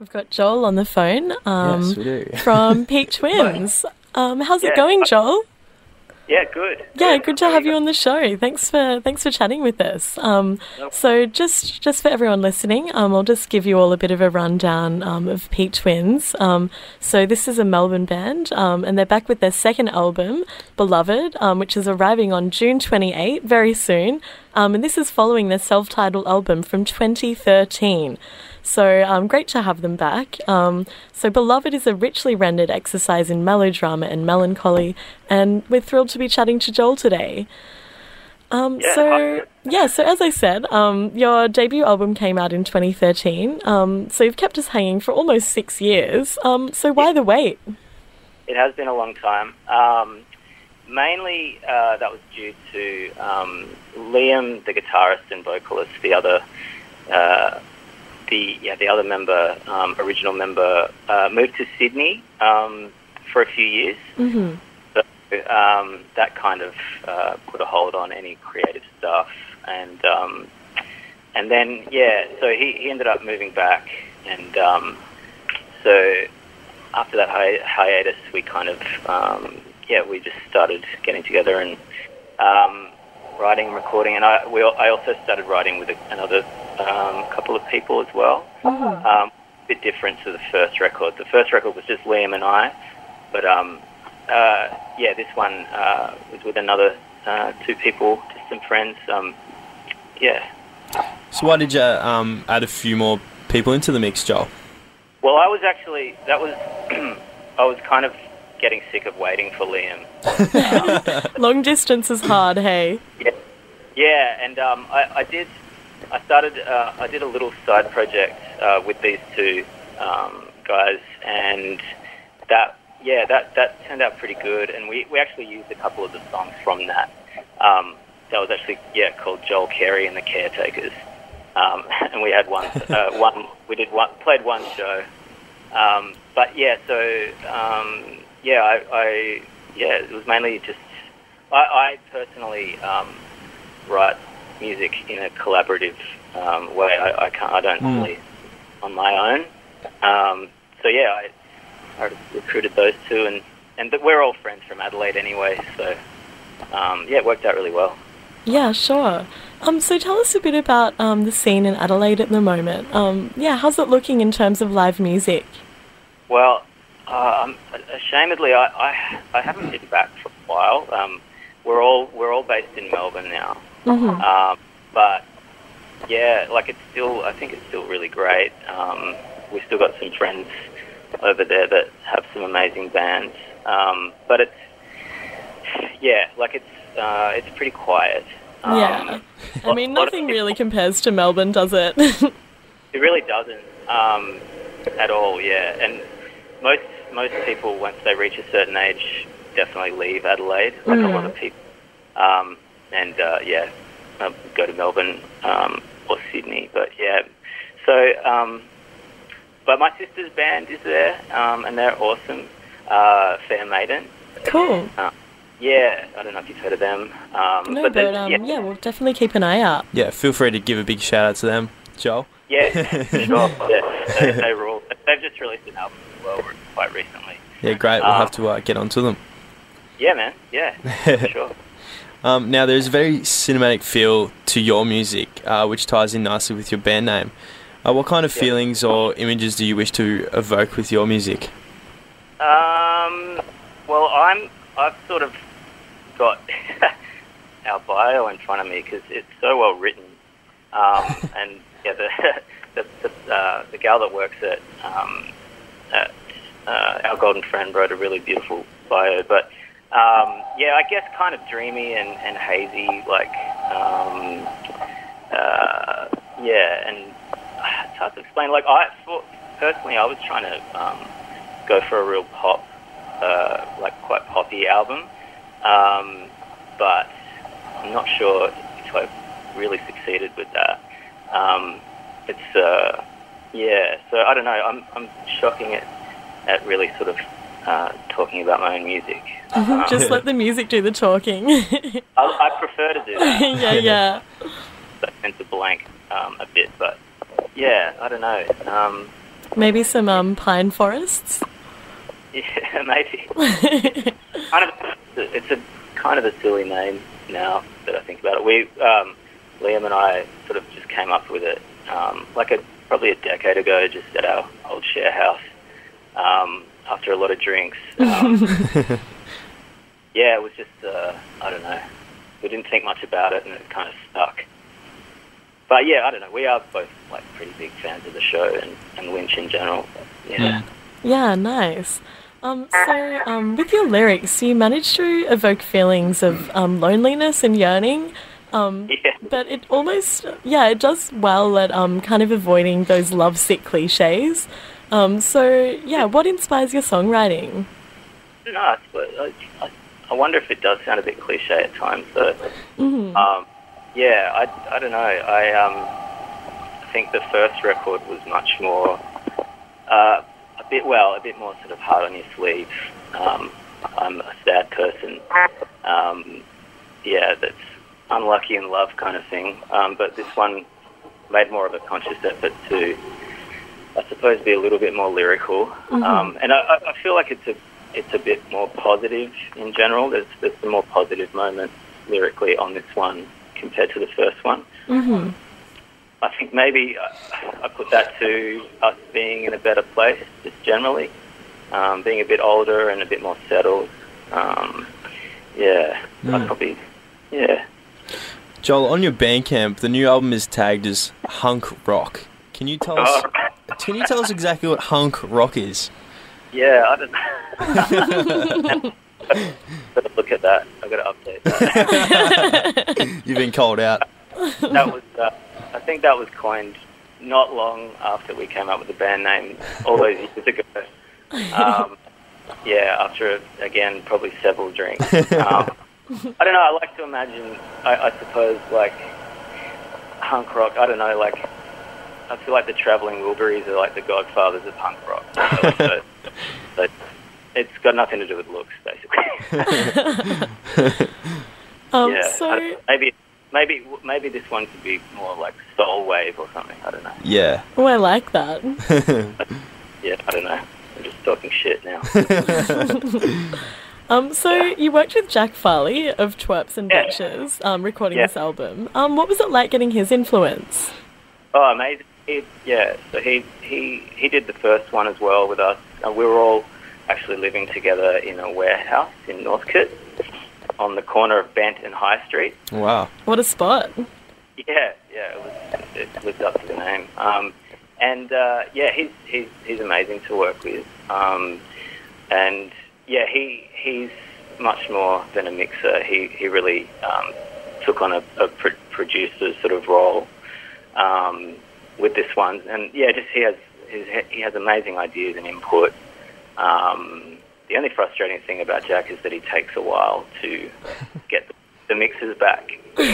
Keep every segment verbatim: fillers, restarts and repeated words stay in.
We've got Joel on the phone um, Yes, we do. from Peak Twins. Um, how's Yeah. it going, Joel? Yeah, good. Yeah, good to have you on the show. Thanks for thanks for chatting with us. Um, so just just for everyone listening, um, I'll just give you all a bit of a rundown um, of Peak Twins. Um, so this is a Melbourne band, um, and they're back with their second album, Beloved, um, which is arriving on June twenty-eighth, very soon. Um, and this is following their self-titled album from twenty thirteen. So um, great to have them back. Um, so Beloved is a richly rendered exercise in melodrama and melancholy, and we're thrilled to be chatting to Joel today. Um, Yeah, so, hi. yeah, so as I said, um, your debut album came out in twenty thirteen, um, so you've kept us hanging for almost six years. Um, so why the wait? It has been a long time. Um, mainly, uh, that was due to um, Liam, the guitarist and vocalist, the other... Uh, The yeah the other member, um, original member, uh, moved to Sydney um, for a few years. Mm-hmm. So um, that kind of uh, put a hold on any creative stuff, and um, and then yeah, so he, he ended up moving back, and um, so after that hi- hiatus, we kind of um, yeah we just started getting together and um, writing and recording, and I we al- I also started writing with a, another. Um, couple of people as well. Mm-hmm. Um, a bit different to the first record. The first record was just Liam and I, but um, uh, yeah, this one uh, was with another uh, two people, just some friends. Um, yeah. So why did you um, add a few more people into the mix, Joel? Well, I was actually that was I was kind of getting sick of waiting for Liam. Long distance is hard, hey? Yeah, yeah, and um, I, I did. I started. Uh, I did a little side project uh, with these two um, guys, and that, yeah, that, that turned out pretty good. And we, we actually used a couple of the songs from that. Um, that was actually yeah called Joel Carey and the Caretakers, um, and we had one. Uh, one we did one played one show, um, but yeah. So um, yeah, I, I yeah it was mainly just I, I personally um, write music in a collaborative um, way. I, I can't. I don't Mm. really on my own. Um, so yeah, I, I recruited those two, and and th- we're all friends from Adelaide anyway. So um, yeah, it worked out really well. Yeah, sure. Um, so tell us a bit about um, the scene in Adelaide at the moment. Um, yeah, how's it looking in terms of live music? Well, uh, um, ashamedly, I, I I haven't been back for a while. Um, we're all we're all based in Melbourne now. Mm-hmm. Um, but yeah, like it's still, I think it's still really great. Um, we've still got some friends over there that have some amazing bands. Um, but it's, yeah, like it's, uh, it's pretty quiet. Um, Yeah. I lot- mean, lot of nothing people- really compares to Melbourne, does it? It really doesn't um, at all, yeah. And most most people, once they reach a certain age, definitely leave Adelaide, like a lot of people. Um, and, uh, yeah, uh, go to Melbourne um, or Sydney. But, yeah, so, um, but my sister's band is there, um, and they're awesome. Uh, Fair Maiden. Cool. Uh, yeah, I don't know if you've heard of them. Um, No, but but there's- um, yeah, yeah, we'll definitely keep an eye out. Yeah, feel free to give a big shout out to them, Joel. Yeah, sure. Yeah, they, they rule. They've just released an album as well quite recently. Yeah, great. We'll Um, have to uh, get onto them. Yeah, man. Yeah, for sure. Um, now, there's a very cinematic feel to your music, uh, which ties in nicely with your band name. Uh, what kind of Yeah. feelings or images do you wish to evoke with your music? Um, well, I'm. I've sort of got our bio in front of me because it's so well written, um, and yeah, the the the, uh, the gal that works at um, at uh, Our Golden Friend wrote a really beautiful bio, but. Um, yeah, I guess kind of dreamy and, and hazy, like, um, uh, yeah, and it's hard to explain. Like, I, for, personally, I was trying to um, go for a real pop, uh, like quite poppy album, um, but I'm not sure if I really succeeded with that. Um, it's, uh, yeah, so I don't know, I'm, I'm shocking at, at really sort of uh, talking about my own music. Um, Just let the music do the talking. I, I prefer to do that. yeah, yeah. That tends to blank um, a bit, but yeah, I don't know. Um, Maybe some um, pine forests? Yeah, maybe. kind of, it's a kind of a silly name now that I think about it. We, um, Liam and I sort of just came up with it um, like a probably a decade ago, just at our old share house um, after a lot of drinks. Um, yeah, it was just, uh, I don't know. We didn't think much about it and it kind of stuck. But yeah, I don't know. We are both like pretty big fans of the show and, and Lynch in general. Yeah. Mm. Yeah, nice. Um, so, um, with your lyrics, you manage to evoke feelings of um, loneliness and yearning. Um, Yeah. But it almost, yeah, it does well at um, kind of avoiding those lovesick cliches. Um, so, yeah, what inspires your songwriting? No, it's, I, I, I wonder if it does sound a bit cliche at times. So, Mm-hmm. um, yeah, I, I don't know. I um, I think the first record was much more, uh, a bit well, a bit more sort of hard on your sleeve. Um, I'm a sad person. Um, yeah, that's unlucky in love kind of thing. Um, but this one made more of a conscious effort to, I suppose, be a little bit more lyrical. Mm-hmm. Um, and I, I feel like it's a it's a bit more positive in general. There's there's some more positive moments lyrically on this one compared to the first one. Mm-hmm. I think maybe I, I put that to us being in a better place, just generally, um, being a bit older and a bit more settled. Um, yeah, Mm. I probably, yeah. Joel, on your Bandcamp, the new album is tagged as Hunk Rock. Can you tell us? Oh. Can you tell us exactly what Hunk Rock is? Yeah, I don't know. Better look at that. I've got to update that. You've been called out. That was, uh, I think that was coined not long after we came up with the band name, all those years ago. Um, yeah, after, again, probably several drinks. Um, I don't know, I like to imagine, I, I suppose, like, punk rock, I don't know, like, I feel like the Travelling Wilburys are like the godfathers of punk rock. So, so it's got nothing to do with looks, basically. Um, yeah, so, I don't know, maybe, maybe, maybe this one could be more like soul wave or something. I don't know. Yeah. oh, I like that. Yeah, I don't know. I'm just talking shit now. Um, so you worked with Jack Farley of Twerps and Yeah. Bitches, um, recording Yeah. this album. Um, what was it like getting his influence? Oh, amazing. He, yeah, so he, he he did the first one as well with us. Uh, we were all actually living together in a warehouse in Northcote on the corner of Bent and High Street. Wow. What a spot. Yeah, yeah, it, was, it lived up to the name. Um, and, uh, yeah, he's, he's, he's amazing to work with. Um, and, yeah, he he's much more than a mixer. He, he really um, took on a, a pro- producer's sort of role um, with this one. And, yeah, just he has his, he has amazing ideas and input. Um, the only frustrating thing about Jack is that he takes a while to get the, the mixers back.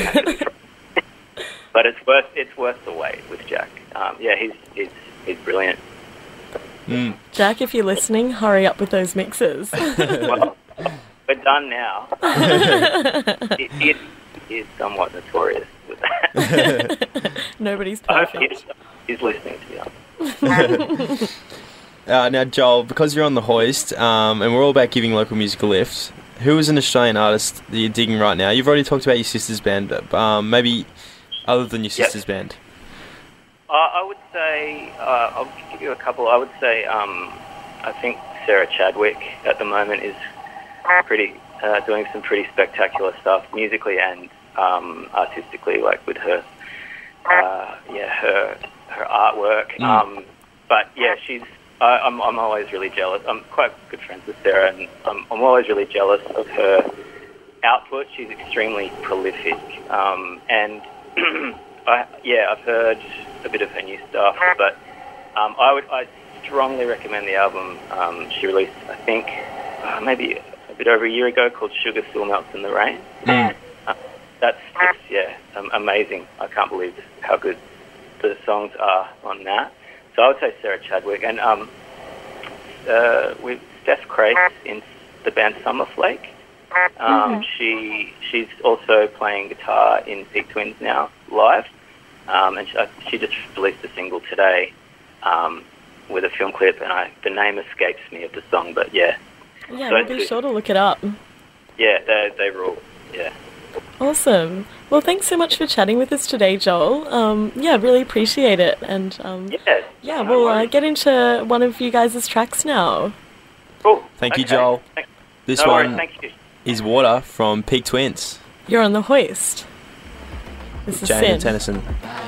But it's worth it's worth the wait with Jack. Um, yeah, he's he's he's brilliant. Mm. Jack, if you're listening, hurry up with those mixes. Well, we're done now. he, he, he is somewhat notorious with that. Nobody's I hope perfect. he's, he's listening, to be honest. Uh, now, Joel, because you're on the hoist, um, and we're all about giving local music a lift, who is an Australian artist that you're digging right now? You've already talked about your sister's band, but um, maybe other than your Yep. sister's band. Uh, I would say, uh, I'll give you a couple. I would say, um, I think Sarah Chadwick at the moment is pretty uh, doing some pretty spectacular stuff musically and um, artistically, like with her, uh, yeah, her her artwork. Mm. Um, but yeah, she's. I, I'm I'm always really jealous. I'm quite good friends with Sarah, and I'm I'm always really jealous of her output. She's extremely prolific, um, and I, yeah, I've heard a bit of her new stuff, but um, I would I strongly recommend the album um, she released, I think, uh, maybe a bit over a year ago, called Sugar Still Melts in the Rain. Mm. Uh, that's just, yeah, um, amazing. I can't believe how good the songs are on that. So I would say Sarah Chadwick, and um, uh, with Steph Crace in the band Summerflake. Um, Mhm. She she's also playing guitar in Peak Twins now live, um, and she, uh, she just released a single today um, with a film clip, and I the name escapes me of the song, but yeah, Yeah, Those we'll be two. sure to look it up. yeah, they they rule. Yeah, Awesome. Well, thanks so much for chatting with us today, Joel. Um, yeah, really appreciate it. And um, yeah, yeah, no we'll uh, worries. get into one of you guys' tracks now. Cool. Thank you, Okay. Joel. Thank- This no worries, one thank you. is Water from Peak Twins. You're on the hoist. This is Jane and Sin. Tennyson.